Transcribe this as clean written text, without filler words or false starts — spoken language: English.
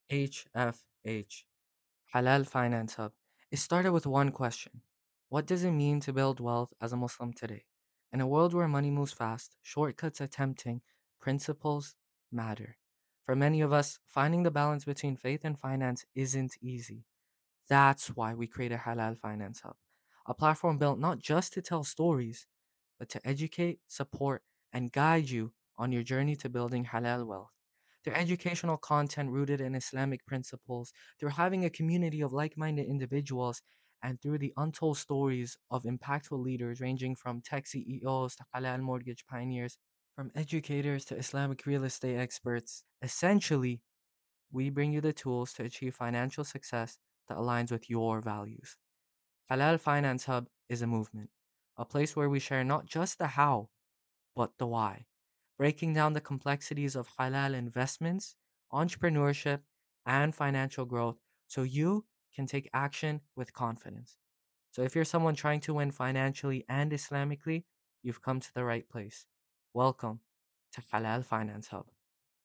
HFH, Halal Finance Hub. It started with one question: what does it mean to build wealth as a Muslim today? In a world where money moves fast, shortcuts are tempting, principles matter. For many of us, finding the balance between faith and finance isn't easy. That's why we created Halal Finance Hub, a platform built not just to tell stories, but to educate, support, and guide you on your journey to building halal wealth. Through educational content rooted in Islamic principles, through having a community of like minded individuals, and through the untold stories of impactful leaders ranging from tech CEOs to halal mortgage pioneers, from educators to Islamic real estate experts. Essentially, we bring you the tools to achieve financial success that aligns with your values. Halal Finance Hub is a movement, a place where we share not just the how, but the why, breaking down the complexities of halal investments, entrepreneurship, and financial growth so you can take action with confidence. So, if you're someone trying to win financially and Islamically, you've come to the right place. Welcome to Halal Finance Hub.